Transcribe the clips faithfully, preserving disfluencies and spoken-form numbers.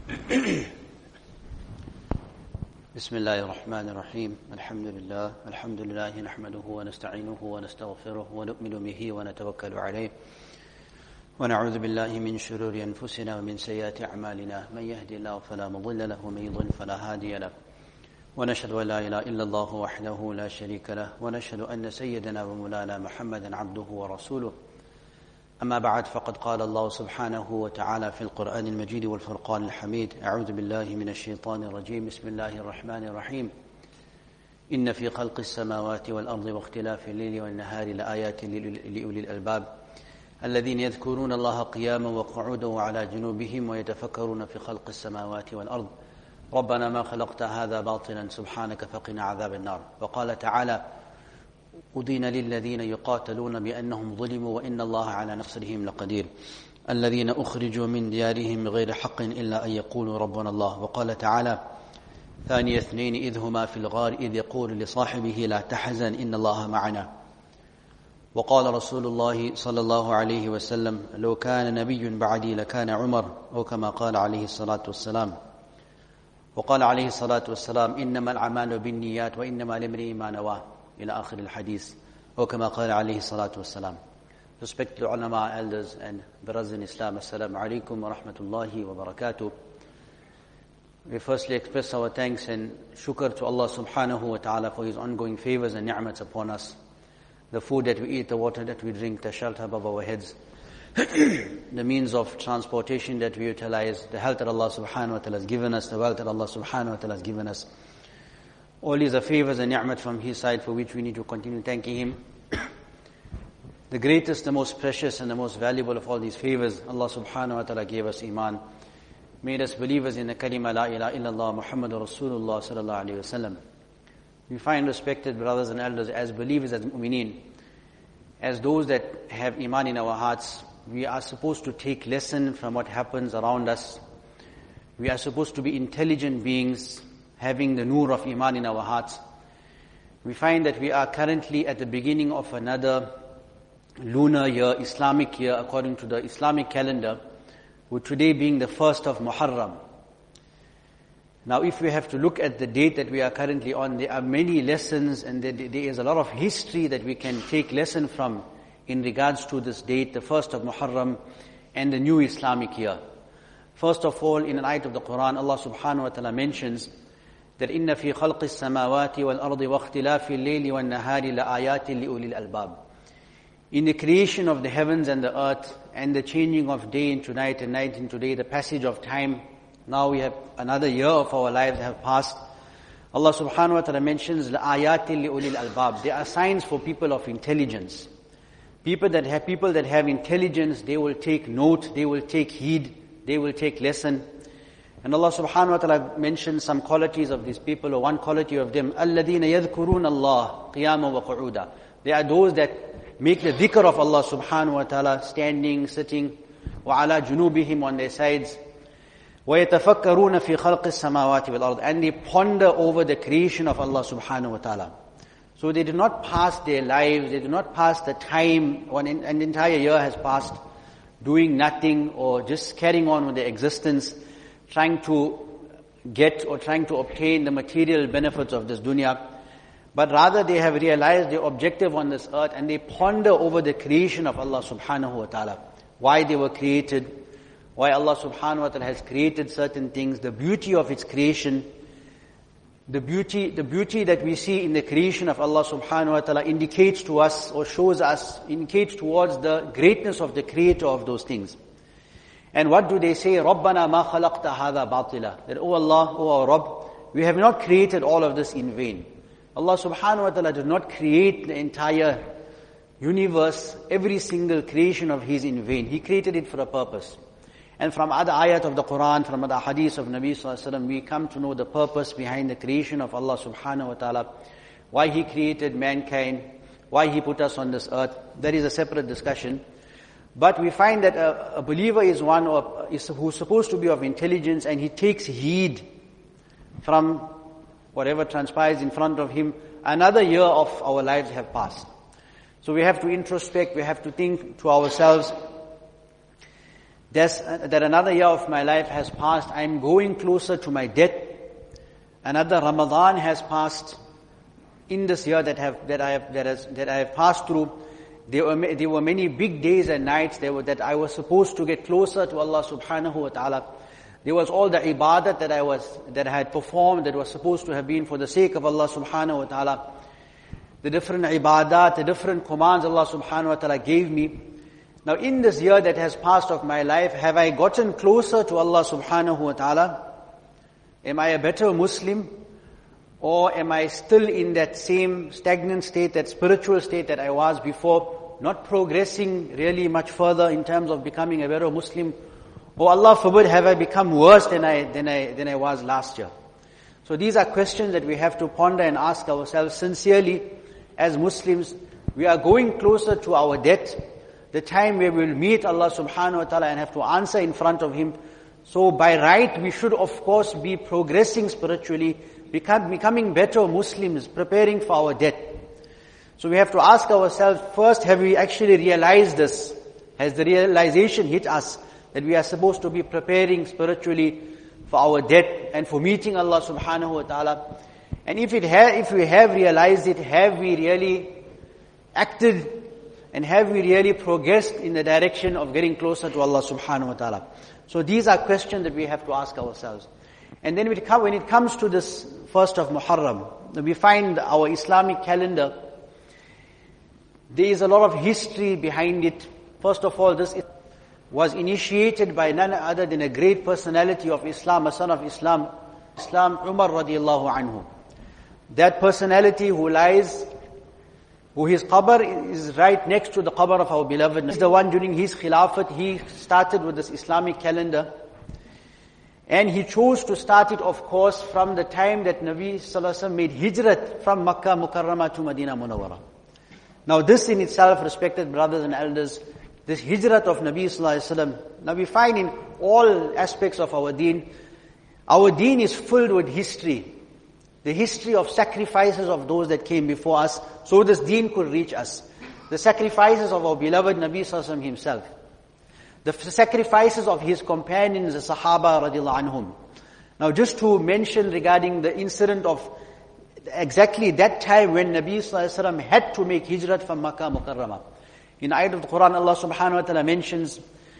بسم الله الرحمن الرحيم الحمد لله الحمد لله نحمده ونستعينه ونستغفره ونؤمن به ونتوكل عليه ونعوذ بالله من شرور أنفسنا ومن سيئات أعمالنا من يهدي الله فلا مضل له ومن يضلل فلا هادي له ونشهد أن لا إله إلا الله وحده لا شريك له ونشهد أن سيدنا ومولانا محمدا عبده ورسوله أما بعد فقد قال الله سبحانه وتعالى في القرآن المجيد والفرقان الحميد أعوذ بالله من الشيطان الرجيم بسم الله الرحمن الرحيم إن في خلق السماوات والأرض واختلاف الليل والنهار لآيات لأولي الألباب الذين يذكرون الله قياما وقعودا وعلى جنوبهم ويتفكرون في خلق السماوات والأرض ربنا ما خلقت هذا باطلا سبحانك فقنا عذاب النار. وقال تعالى أذن للذين يقاتلون بأنهم ظلموا وإن الله على نصرهم لقدير الذين أخرجوا من ديارهم بغير حق إلا أن يقولوا ربنا الله. وقال تعالى ثاني اثنين إذ هما في الغار إذ يقول لصاحبه لا تحزن إن الله معنا. وقال رسول الله صلى الله عليه وسلم لو كان نبي بعدي لكان عمر أو كما قال عليه الصلاة والسلام. وقال عليه الصلاة والسلام إنما الأعمال بالنيات وإنما لامرئ ما نوى إلى آخر الحديث أو كما قال عليه الصلاة والسلام. Respected ulama, elders and brothers in Islam, Assalamu alaikum wa rahmatullahi wa barakatuh. We firstly express our thanks and shukr to Allah subhanahu wa ta'ala for His ongoing favors and ni'mats upon us. The food that we eat, the water that we drink, the shelter above our heads, the means of transportation that we utilize, the health that Allah subhanahu wa ta'ala has given us, the wealth that Allah subhanahu wa ta'ala has given us. All these are favors and ni'mat from His side for which we need to continue thanking Him. The greatest, the most precious and the most valuable of all these favors, Allah subhanahu wa ta'ala gave us iman, made us believers in the kalima la ilaha illallah Muhammadur Rasulullah sallallahu alayhi wa sallam. We find, respected brothers and elders, as believers, as mu'mineen, as those that have iman in our hearts, we are supposed to take lesson from what happens around us. We are supposed to be intelligent beings, having the nur of iman in our hearts. We find that we are currently at the beginning of another lunar year, Islamic year, according to the Islamic calendar, with today being the first of Muharram. Now, if we have to look at the date that we are currently on, there are many lessons and there, there is a lot of history that we can take lesson from in regards to this date, the first of Muharram and the new Islamic year. First of all, in an ayat of the Quran, Allah subhanahu wa ta'ala mentions that إِنَّ فِي خَلْقِ السَّمَاوَاتِ وَالْأَرْضِ وَاخْتِلَافِ اللَّيْلِ وَالنَّهَارِ لَآيَاتٍ لِأُولِي الْأَلْبَابِ. In the creation of the heavens and the earth and the changing of day into night and night into day, the passage of time, now we have another year of our lives have passed. Allah subhanahu wa ta'ala mentions لَآيَاتٍ لِأُولِي الْأَلْبَابِ. There are signs for people of intelligence. People that have people that have intelligence, they will take note, they will take heed, they will take lesson. And Allah subhanahu wa ta'ala mentions some qualities of these people, or one quality of them, الَّذِينَ يَذْكُرُونَ اللَّهَ قِيَامًا وَقُعُودًا. They are those that make the dhikr of Allah subhanahu wa ta'ala, standing, sitting, وَعَلَى جُنُوبِهِمْ, on their sides, وَيَتَفَكَّرُونَ فِي خَلْقِ السَّمَاوَاتِ وَالْأَرْضِ, and they ponder over the creation of Allah subhanahu wa ta'ala. So they do not pass their lives, they do not pass the time, when an entire year has passed, doing nothing or just carrying on with their existence, trying to get or trying to obtain the material benefits of this dunya. But rather they have realized their objective on this earth and they ponder over the creation of Allah subhanahu wa ta'ala. Why they were created, why Allah subhanahu wa ta'ala has created certain things, the beauty of its creation, the beauty, the beauty that we see in the creation of Allah subhanahu wa ta'ala indicates to us or shows us, indicates towards the greatness of the creator of those things. And what do they say? رَبَّنَا مَا خَلَقْتَ هَذَا بَاطِلًا. That, oh Allah, oh our Rabb, we have not created all of this in vain. Allah subhanahu wa ta'ala did not create the entire universe, every single creation of His in vain. He created it for a purpose. And from other ayat of the Quran, from other hadith of Nabi sallallahu alaihi wasallam, we come to know the purpose behind the creation of Allah subhanahu wa ta'ala, why He created mankind, why He put us on this earth. That is a separate discussion. But we find that a, a believer is one or is, who's supposed to be of intelligence, and he takes heed from whatever transpires in front of him. Another year of our lives have passed. So we have to introspect, we have to think to ourselves There's, uh, that another year of my life has passed. I'm going closer to my death. Another Ramadan has passed in this year that have that I have that has that I have passed through. There were there were many big days and nights there were that I was supposed to get closer to Allah subhanahu wa ta'ala. There was all the ibadat that I was that I had performed that was supposed to have been for the sake of Allah subhanahu wa ta'ala. The different ibadat, the different commands Allah subhanahu wa ta'ala gave me. Now in this year that has passed of my life, have I gotten closer to Allah subhanahu wa ta'ala? Am I a better Muslim? Or am I still in that same stagnant state, that spiritual state that I was before, not progressing really much further in terms of becoming a better Muslim? Or Allah forbid, have I become worse than I, than I, than I was last year? So these are questions that we have to ponder and ask ourselves sincerely as Muslims. We are going closer to our death, the time where we will meet Allah subhanahu wa ta'ala and have to answer in front of Him. So by right, we should of course be progressing spiritually, become, becoming better Muslims, preparing for our death. So we have to ask ourselves, first, have we actually realized this? Has the realization hit us that we are supposed to be preparing spiritually for our death and for meeting Allah subhanahu wa ta'ala? And if it ha- if we have realized it, have we really acted and have we really progressed in the direction of getting closer to Allah subhanahu wa ta'ala? So these are questions that we have to ask ourselves. And then when it comes to this first of Muharram, we find our Islamic calendar, there is a lot of history behind it. First of all, this was initiated by none other than a great personality of Islam, a son of Islam, Islam Umar radiallahu anhu. That personality who lies, who his qabr is right next to the qabr of our beloved. He's the one during his khilafat, he started with this Islamic calendar. And he chose to start it, of course, from the time that Nabi sallallahu alaihi wasallam made hijrat from Makkah Mukarramah to Medina Munawwarah. Now this in itself, respected brothers and elders, this hijrat of Nabi sallallahu alaihi wasallam, now we find in all aspects of our deen, our deen is filled with history. The history of sacrifices of those that came before us, so this deen could reach us. The sacrifices of our beloved Nabi sallallahu alaihi wasallam himself. The sacrifices of his companions, the Sahaba radiallahu anhum. Now just to mention regarding the incident of exactly that time when Nabi sallallahu alaihi wasallam had to make hijrat from Makkah Mukarramah. In ayat of the Quran, Allah subhanahu wa ta'ala mentions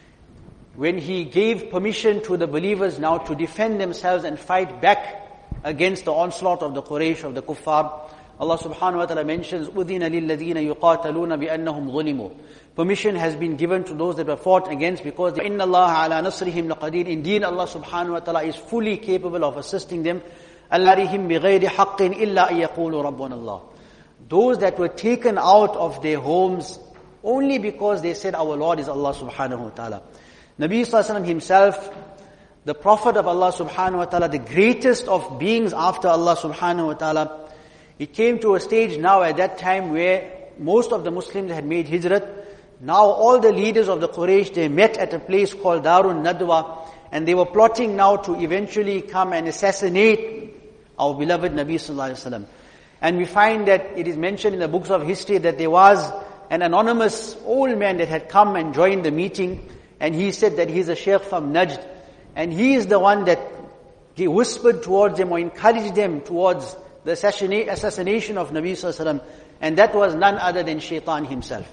when He gave permission to the believers now to defend themselves and fight back against the onslaught of the Quraysh, of the kuffar. Allah subhanahu wa ta'ala mentions, أُذِنَ لِلَّذِينَ يُقَاتَلُونَ بِأَنَّهُمْ ظُلِمُوا. Permission has been given to those that were fought against because إِنَّ اللَّهَ عَلَى نَصْرِهِمْ لَقَدِيرٌ. Indeed, Allah subhanahu wa ta'ala is fully capable of assisting them. أَلَّهِمْ بِغَيْرِ حَقٍّ إِلَّا أَن يَقُولُوا رَبُّنَ اللَّهِ. Those that were taken out of their homes only because they said, our Lord is Allah subhanahu wa ta'ala. Nabi sallallahu alaihi wasallam himself, the Prophet of Allah subhanahu wa ta'ala, the greatest of beings after Allah subhanahu wa ta'ala, it came to a stage now at that time where most of the Muslims had made hijrat. Now all the leaders of the Quraysh, they met at a place called Darun Nadwa, and they were plotting now to eventually come and assassinate our beloved Nabi sallallahu alaihi wasallam. And we find that it is mentioned in the books of history that there was an anonymous old man that had come and joined the meeting, and he said that he's a sheikh from Najd, and he is the one that he whispered towards them or encouraged them towards the assassination of Nabi sallallahu alaihi wasallam, and that was none other than Shaitan himself.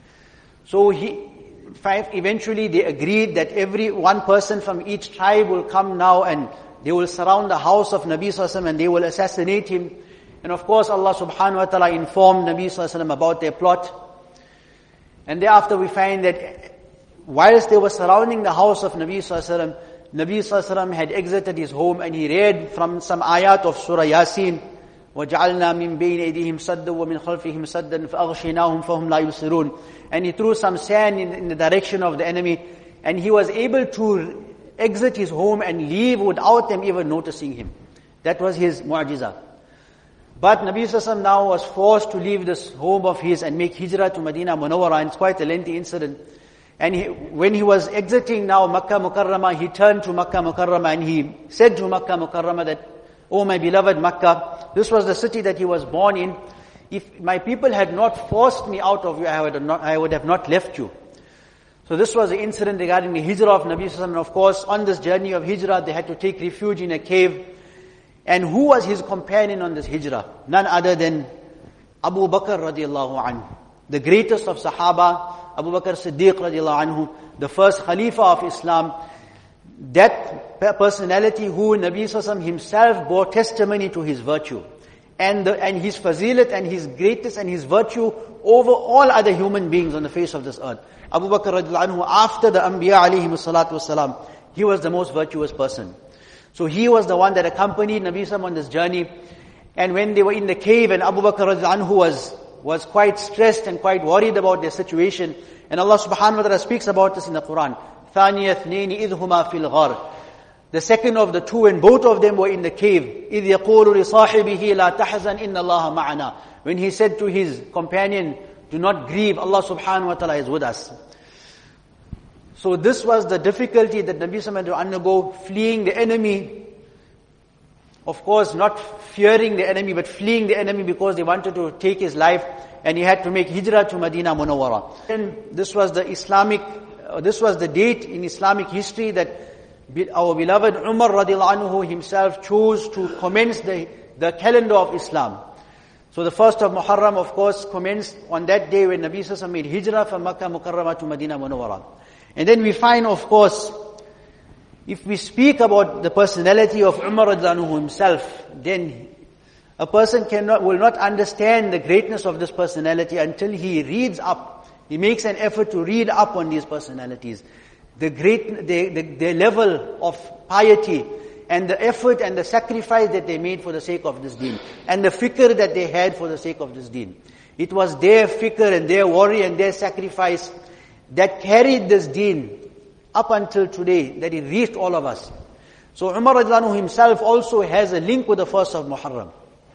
So he, eventually they agreed that every one person from each tribe will come now and they will surround the house of Nabi sallallahu alaihi wasallam and they will assassinate him. And of course Allah subhanahu wa ta'ala informed Nabi sallallahu alaihi wasallam about their plot. And thereafter we find that whilst they were surrounding the house of Nabi sallallahu alaihi wasallam, Nabi sallallahu alaihi wasallam had exited his home and he read from some ayat of Surah Yasin, وَجَعَلْنَا مِن بَيْنِ أَيْدِيهِمْ سَدًّا وَمِنْ خَلْفِهِمْ سَدًّا فَأَغْشَيْنَاهُمْ فَهُمْ لَا يُبْصِرُونَ. And he threw some sand in, in the direction of the enemy, and he was able to exit his home and leave without them even noticing him. That was his mu'jizah. But Nabi sallallahu alaihi wasallam now was forced to leave this home of his and make hijrah to Medina Munawwarah, and it's quite a lengthy incident. And he, when he was exiting now Makkah Mukarramah, he turned to Makkah Mukarramah and he said to Makkah Mukarramah that, "Oh my beloved Makkah, this was the city that he was born in. If my people had not forced me out of you, I would not, I would have not left you." So this was the incident regarding the hijrah of Nabi Sallallahu Alaihi Wasallam. And of course, on this journey of hijrah, they had to take refuge in a cave. And who was his companion on this hijrah? None other than Abu Bakr radiallahu anhu, the greatest of Sahaba, Abu Bakr Siddiq radiallahu anhu, the first Khalifa of Islam. That personality who Nabi Sallallahu Alaihi Wasallam himself bore testimony to his virtue. And, the, and his fazilat and his greatness and his virtue over all other human beings on the face of this earth. Abu Bakr radiallahu anhu, after the Anbiya alayhi salatu wasalam, he was the most virtuous person. So he was the one that accompanied Nabi Sallallahu Alaihi Wasallam on this journey. And when they were in the cave and Abu Bakr radiallahu anhu was, was quite stressed and quite worried about their situation. And Allah subhanahu wa ta'ala speaks about this in the Quran. ثَانِيَ اثْنَيْنِ إِذْ هُمَا فِي الْغَارِ. The second of the two, and both of them were in the cave. إِذْ يَقُولُ لِصَاحِبِهِ لَا تَحْزَنْ إِنَّ اللَّهَ مَعَنَا. When he said to his companion, do not grieve, Allah subhanahu wa ta'ala is with us. So this was the difficulty that Nabi Sallallahu Alaihi Wasallam had to undergo, fleeing the enemy. Of course, not fearing the enemy, but fleeing the enemy because they wanted to take his life, and he had to make hijrah to Medina Munawwara. And this was the Islamic, uh, this was the date in Islamic history that our beloved Umar radiallahu anhu himself chose to commence the, the calendar of Islam. So the first of Muharram, of course, commenced on that day when Nabi Sallallahu Alaihi Wasallam made hijrah from Makkah Mukarramah to Medina Munawwara. And then we find, of course, if we speak about the personality of Umar radiallahu anhu himself, then a person cannot, will not understand the greatness of this personality until he reads up. He makes an effort to read up on these personalities. The great, the, the, the level of piety and the effort and the sacrifice that they made for the sake of this deen. And the fikr that they had for the sake of this deen. It was their fikr and their worry and their sacrifice that carried this deen up until today, that it reached all of us. So Umar radiallahu anhu himself also has a link with the first of Muharram.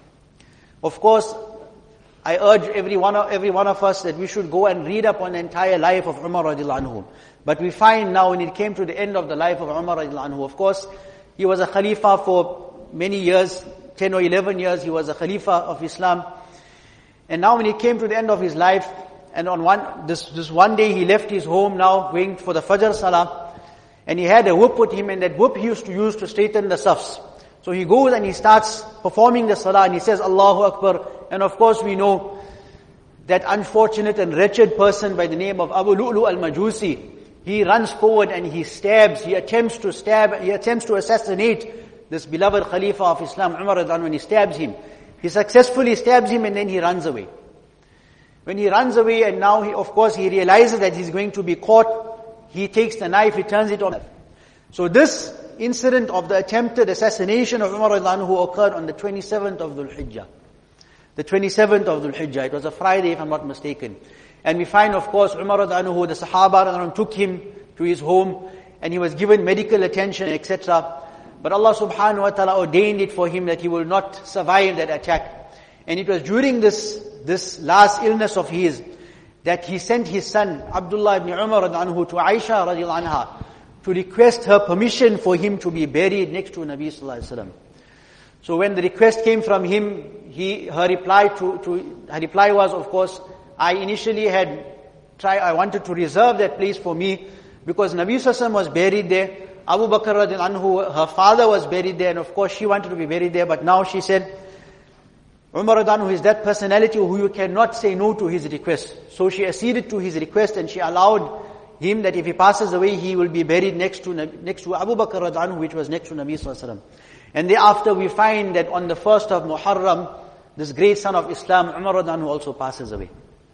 Of course, I urge every one of, every one of us that we should go and read up on the entire life of Umar radiallahu anhu. But we find now when it came to the end of the life of Umar radiallahu anhu, of course, he was a Khalifa for many years, ten or eleven years, he was a Khalifa of Islam. And now when it came to the end of his life, and on one, this, this one day he left his home now, going for the Fajr Salah, and he had a whip with him, and that whip he used to use to straighten the safs. So he goes and he starts performing the Salah, and he says, Allahu Akbar. And of course we know that unfortunate and wretched person by the name of Abu Lu'lu al-Majusi, he runs forward and he stabs, he attempts to stab, he attempts to assassinate this beloved Khalifa of Islam, Umar radiallahu anhu, when he stabs him. He successfully stabs him and then he runs away. When he runs away and now he, of course, he realizes that he's going to be caught, he takes the knife, he turns it on. So this incident of the attempted assassination of Umar radiallahu anhu occurred on the twenty-seventh of Dhul Hijjah. The twenty-seventh of Dhul Hijjah. It was a Friday, if I'm not mistaken. And we find, of course, Umar radiallahu anhu, the Sahaba radiallahu anhu, took him to his home, and he was given medical attention, et cetera. But Allah subhanahu wa ta'ala ordained it for him that he will not survive that attack. And it was during this, this last illness of his, that he sent his son, Abdullah ibn Umar radiallahu anhu, to Aisha radiallahu anha, to request her permission for him to be buried next to Nabi sallallahu alaihi wasallam. So when the request came from him, he, her reply to, to, her reply was, of course, I initially had tried, I wanted to reserve that place for me, because Nabi sallallahu alaihi wasallam was buried there, Abu Bakr radiallahu anhu, her father was buried there, and of course she wanted to be buried there, but now she said, Umar radiallahu anhu is that personality who you cannot say no to his request. So she acceded to his request, and she allowed him that if he passes away, he will be buried next to next to Abu Bakr radiallahu anhu, which was next to Nabi sallallahu alaihi wasallam. And thereafter we find that on the first of Muharram, this great son of Islam, Umar radiallahu anhu, also passes away.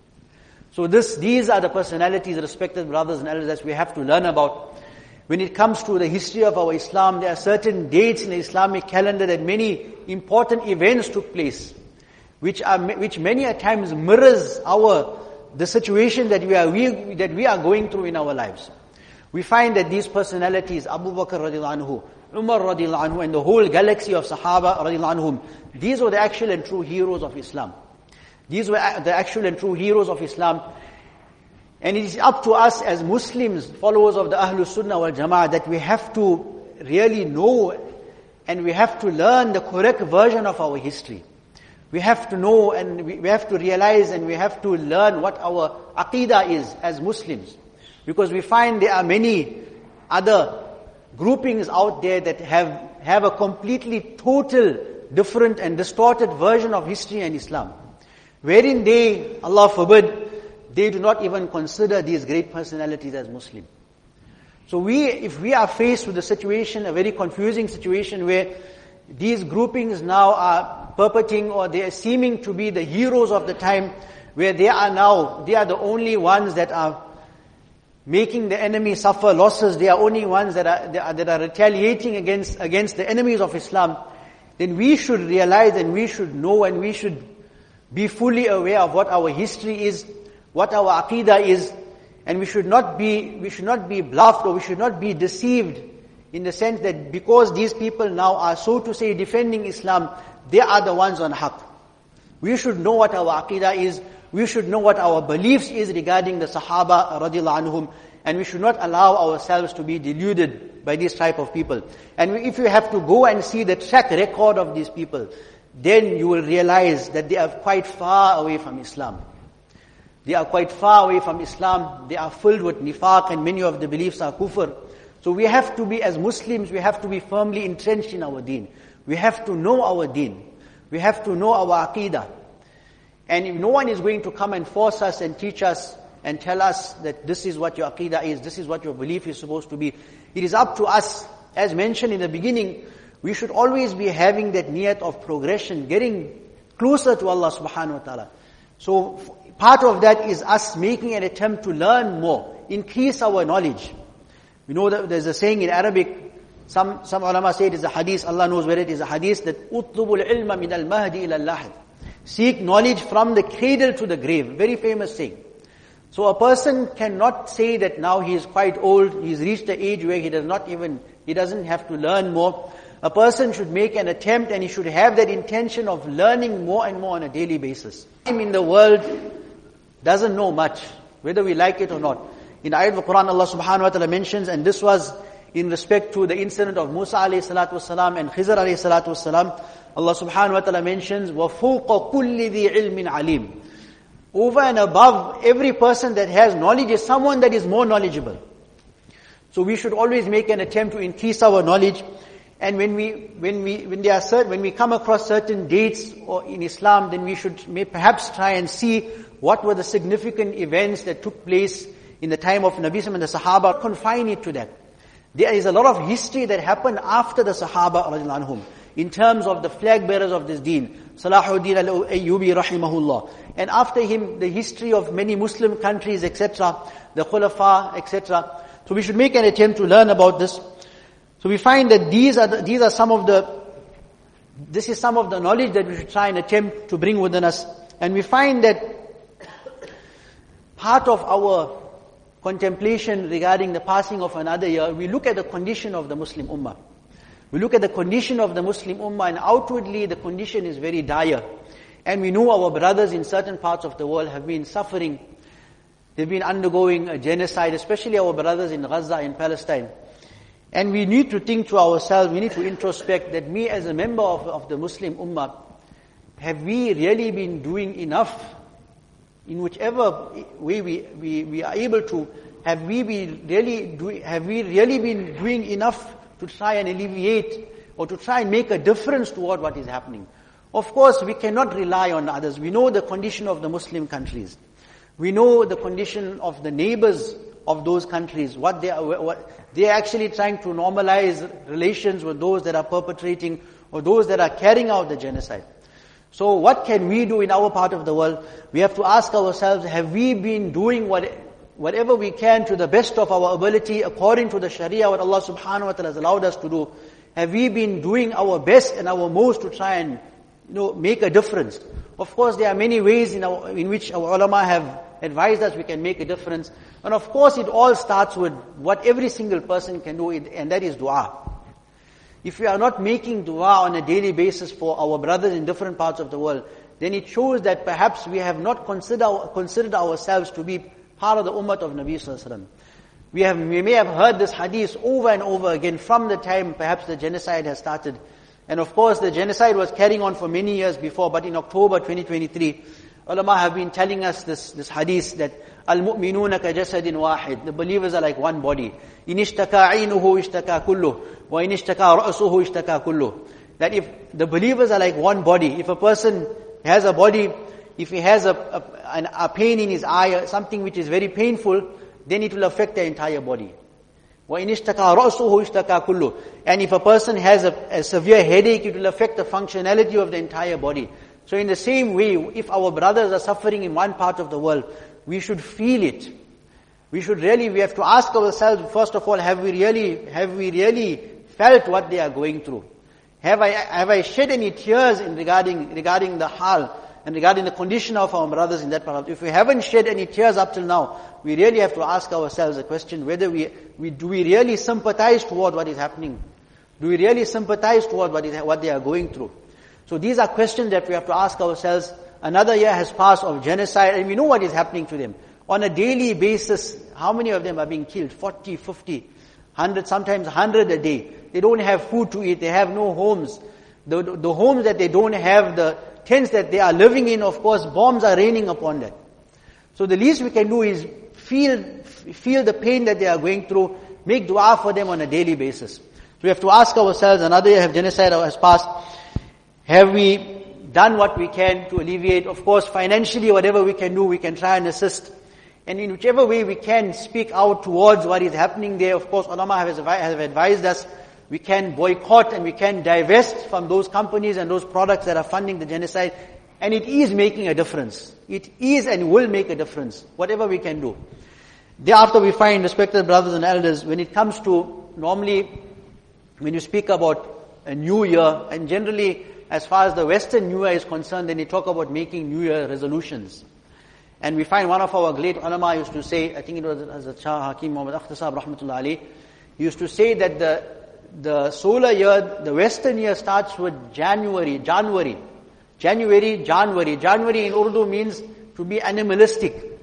So this, these are the personalities, respected brothers and elders, that we have to learn about. When it comes to the history of our Islam, there are certain dates in the Islamic calendar that many important events took place, which are which many a times mirrors our the situation that we are we, that we are going through in our lives. We find that these personalities, Abu Bakr radiallahu anhu, Umar radiallahu anhu, and the whole galaxy of Sahaba radiallahu anhum, these were the actual and true heroes of Islam. These were the actual and true heroes of Islam. And it is up to us as Muslims, followers of the Ahlul Sunnah wal Jama'ah, that we have to really know and we have to learn the correct version of our history. We have to know and we have to realize and we have to learn what our aqidah is as Muslims. Because we find there are many other groupings out there that have, have a completely total different and distorted version of history and Islam, wherein they, Allah forbid, they do not even consider these great personalities as Muslim. So we, if we are faced with a situation, a very confusing situation where these groupings now are perpetrating, or they are seeming to be the heroes of the time, where they are now, they are the only ones that are making the enemy suffer losses, they are only ones that are, that are, that are retaliating against, against the enemies of Islam, then we should realize and we should know and we should be fully aware of what our history is, what our aqidah is, and we should not be, we should not be bluffed, or we should not be deceived in the sense that because these people now are, so to say, defending Islam, they are the ones on haqq. We should know what our aqidah is, we should know what our beliefs is regarding the Sahaba radiallahu anhum, and we should not allow ourselves to be deluded by this type of people. And if you have to go and see the track record of these people, then you will realize that they are quite far away from Islam. They are quite far away from Islam. They are filled with nifaq, and many of the beliefs are kufr. So we have to be, as Muslims, we have to be firmly entrenched in our deen. We have to know our deen. We have to know our aqidah. And if no one is going to come and force us and teach us and tell us that this is what your aqidah is, this is what your belief is supposed to be, it is up to us. As mentioned in the beginning, we should always be having that niyat of progression, getting closer to Allah subhanahu wa ta'ala. So part of that is us making an attempt to learn more, increase our knowledge. You know that there's a saying in Arabic, some some ulama say it is a hadith, Allah knows where it is a hadith, that utlubul ilma min al-mahdi ila al-lahad. Seek knowledge from the cradle to the grave. Very famous saying. So a person cannot say that now he is quite old, he's reached the age where he does not even, he doesn't have to learn more. A person should make an attempt, and he should have that intention of learning more and more on a daily basis. In the world doesn't know much, whether we like it or not. In the ayat of the Quran, Allah subhanahu wa ta'ala mentions, and this was in respect to the incident of Musa alayhi salatu wasalam and Khizr alayhi salatu wasalam, Allah subhanahu wa ta'ala mentions, وَفُوقَ كُلِّ ذِي عِلْمٍ عَلِيمٍ. Over and above, every person that has knowledge is someone that is more knowledgeable. So we should always make an attempt to increase our knowledge. And when we, when we, when there are certain, when we come across certain dates or in Islam, then we should may perhaps try and see what were the significant events that took place in the time of Nabi and the Sahaba. Confine it to that. There is a lot of history that happened after the Sahaba radiallahu anhum, in terms of the flag bearers of this deen, Salahuddin al-Ayyubi rahimahullah. And after him, the history of many Muslim countries, et cetera, the Khulafa, et cetera. So we should make an attempt to learn about this. So we find that these are the, these are some of the, this is some of the knowledge that we should try and attempt to bring within us. And we find that part of our contemplation regarding the passing of another year, we look at the condition of the Muslim Ummah. We look at the condition of the Muslim Ummah, and outwardly the condition is very dire. And we know our brothers in certain parts of the world have been suffering. They've been undergoing a genocide, especially our brothers in Gaza, in Palestine. And we need to think to ourselves, we need to introspect that me as a member of, of the Muslim Ummah, have we really been doing enough in whichever way we, we, we are able to, have we been really do, have we really been doing enough to try and alleviate or to try and make a difference toward what is happening? Of course, we cannot rely on others. We know the condition of the Muslim countries. We know the condition of the neighbors of those countries, what they are, what they are actually trying to normalize relations with those that are perpetrating or those that are carrying out the genocide. So what can we do in our part of the world? We have to ask ourselves, have we been doing what, whatever we can to the best of our ability according to the Sharia, what Allah subhanahu wa ta'ala has allowed us to do? Have we been doing our best and our most to try and, you know, make a difference? Of course, there are many ways in, our, in which our ulama have advised us we can make a difference. And of course, it all starts with what every single person can do, and that is dua. If we are not making dua on a daily basis for our brothers in different parts of the world, then it shows that perhaps we have not consider, considered ourselves to be part of the ummah of Nabi sallallahu alaihi wasallam. We have, we may have heard this hadith over and over again from the time perhaps the genocide has started. And of course, the genocide was carrying on for many years before, but in October twenty twenty-three, Ulama have been telling us this, this hadith that Al-mu'minuna ka jasadin wahid. The believers are like one body. In ishtaka aynuhu ishtaka kulluh. Wa in ishtaka ra'suhu ishtaka kulluh. That if the believers are like one body, if a person has a body, if he has a, a, an, a pain in his eye, something which is very painful, then it will affect the entire body. وَإِنِ اشْتَكَى رَأْسُهُ اشْتَكَى كُلُّهُ. And if a person has a, a severe headache, it will affect the functionality of the entire body. So in the same way, if our brothers are suffering in one part of the world, we should feel it. We should really, we have to ask ourselves, first of all, have we really, have we really felt what they are going through? Have I, have I shed any tears in regarding, regarding the hal and regarding the condition of our brothers in that part? If we haven't shed any tears up till now, we really have to ask ourselves a question whether we, we do we really sympathize toward what is happening? Do we really sympathize toward what, is, what they are going through? So these are questions that we have to ask ourselves. Another year has passed of genocide, and we know what is happening to them. On a daily basis, how many of them are being killed? forty, fifty, one hundred, sometimes one hundred a day. They don't have food to eat, they have no homes. The, the, the homes that they don't have, the tents that they are living in, of course, bombs are raining upon them. So the least we can do is feel, feel the pain that they are going through, make dua for them on a daily basis. So we have to ask ourselves, another year of genocide has passed, have we done what we can to alleviate? Of course, financially, whatever we can do, we can try and assist. And in whichever way we can speak out towards what is happening there, of course, ulama have advised us, we can boycott and we can divest from those companies and those products that are funding the genocide. And it is making a difference. It is and will make a difference, whatever we can do. Thereafter we find, respected brothers and elders, when it comes to, normally, when you speak about a new year, and generally, as far as the Western New Year is concerned, then they talk about making New Year resolutions. And we find one of our great ulama used to say, I think it was Hazrat Shah Hakim Muhammad Akhtar Sahib Rahmatullah Ali, he used to say that the the solar year, the Western year starts with January, January. January, January. January in Urdu means to be animalistic.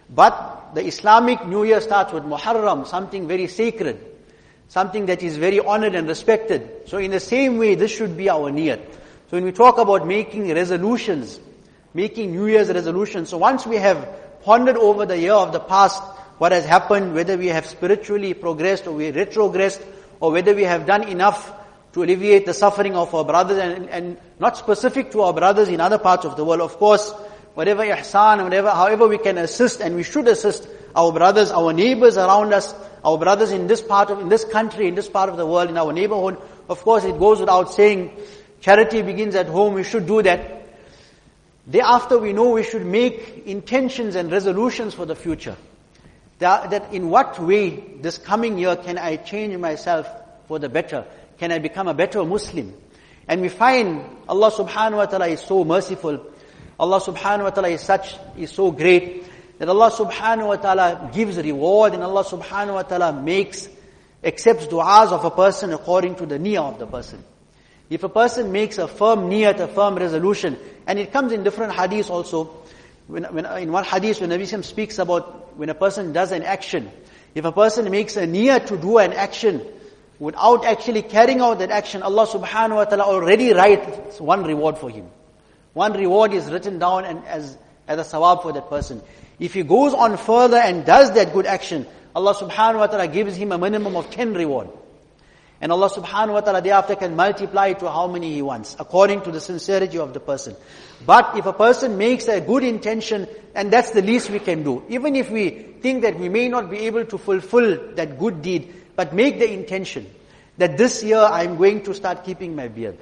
But the Islamic New Year starts with Muharram, something very sacred. Something that is very honored and respected. So in the same way, this should be our niyat. So when we talk about making resolutions, making New Year's resolutions, so once we have pondered over the year of the past, what has happened, whether we have spiritually progressed or we retrogressed, or whether we have done enough to alleviate the suffering of our brothers, and, and not specific to our brothers in other parts of the world. Of course, whatever ihsan, whatever, however we can assist, and we should assist our brothers, our neighbors around us, our brothers in this part of, in this country, in this part of the world, in our neighborhood. Of course, it goes without saying, charity begins at home, we should do that. Thereafter, we know we should make intentions and resolutions for the future. That, that in what way this coming year can I change myself for the better? Can I become a better Muslim? And we find Allah subhanahu wa ta'ala is so merciful. Allah subhanahu wa ta'ala is such, is so great, that Allah subhanahu wa ta'ala gives reward, and Allah subhanahu wa ta'ala makes, accepts du'as of a person according to the niyyah of the person. If a person makes a firm niyyat, a firm resolution, and it comes in different hadiths also. When, when, in one hadith, when Nabi Sallallahu Alaihi Wasallam speaks about when a person does an action, if a person makes a niyyah to do an action, without actually carrying out that action, Allah subhanahu wa ta'ala already writes one reward for him. One reward is written down and as, as a sawab for that person. If he goes on further and does that good action, Allah subhanahu wa ta'ala gives him a minimum of ten reward. And Allah subhanahu wa ta'ala thereafter can multiply it to how many he wants, according to the sincerity of the person. But if a person makes a good intention, and that's the least we can do. Even if we think that we may not be able to fulfill that good deed, but make the intention that this year I'm going to start keeping my beard.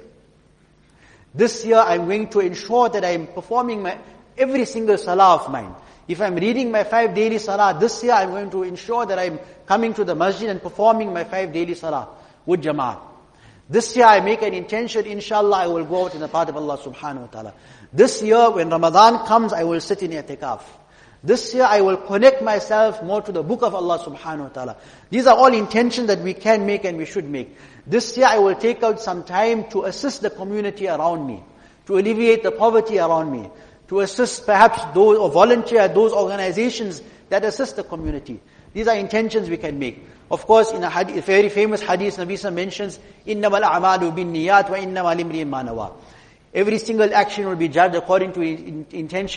This year I'm going to ensure that I'm performing my every single salah of mine. If I'm reading my five daily salah, this year I'm going to ensure that I'm coming to the masjid and performing my five daily salah with jama'at. This year I make an intention, inshallah I will go out in the path of Allah subhanahu wa ta'ala. This year when Ramadan comes, I will sit in i'tikaf. This year I will connect myself more to the book of Allah subhanahu wa ta'ala. These are all intentions that we can make and we should make. This year I will take out some time to assist the community around me, to alleviate the poverty around me, to assist perhaps those, or volunteer at those organizations that assist the community. These are intentions we can make. Of course, in a, hadith, a very famous hadith, Nabi Sallallahu Alaihi Wasallam mentions, إِنَّمَا الْأَعْمَالُ بِالنِّيَّاتِ وَإِنَّمَا لِمْرِئٍ مَا نَوَى. Every single action will be judged according to in, intention.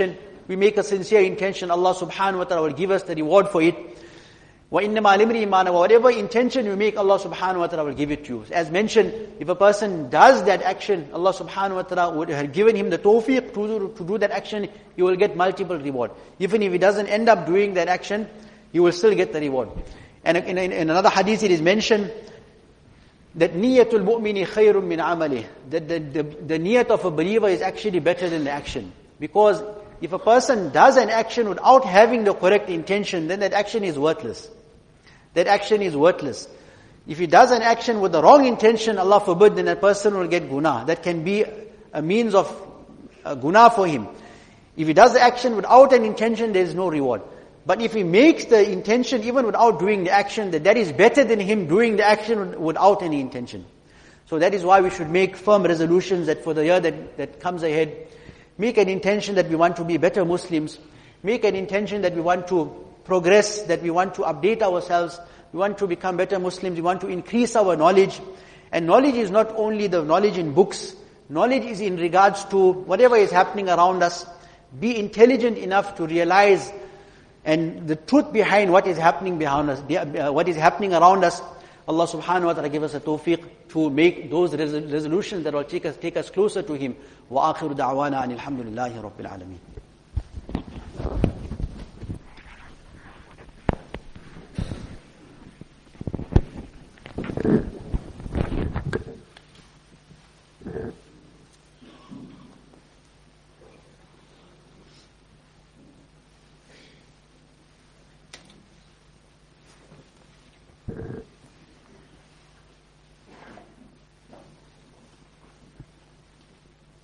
we make a sincere intention, Allah subhanahu wa ta'ala will give us the reward for it. وَإِنَّمَا لِمْرِئٍ مَا نَوَى. Whatever intention you make, Allah subhanahu wa ta'ala will give it to you. As mentioned, if a person does that action, Allah subhanahu wa ta'ala would have given him the tawfiq to do, to do that action, he will get multiple reward. Even if he doesn't end up doing that action, he will still get the reward. And in, in, in another hadith it is mentioned that niyatul mu'mini khayrun min amalih. That the, the, the niyat of a believer is actually better than the action. Because if a person does an action without having the correct intention, then that action is worthless. That action is worthless. If he does an action with the wrong intention, Allah forbid, then that person will get guna. That can be a means of a guna for him. If he does the action without an intention, there is no reward. But if he makes the intention even without doing the action, that that is better than him doing the action without any intention. So that is why we should make firm resolutions that for the year that, that comes ahead, make an intention that we want to be better Muslims. Make an intention that we want to progress, that we want to update ourselves. We want to become better Muslims. We want to increase our knowledge. And knowledge is not only the knowledge in books. Knowledge is in regards to whatever is happening around us. Be intelligent enough to realize and the truth behind what is happening behind us, what is happening around us. Allah subhanahu wa ta'ala give us a tawfiq to make those resolutions that will take us, take us closer to Him. Wa akhiru da'wana anil hamdulillahi rabbil alameen.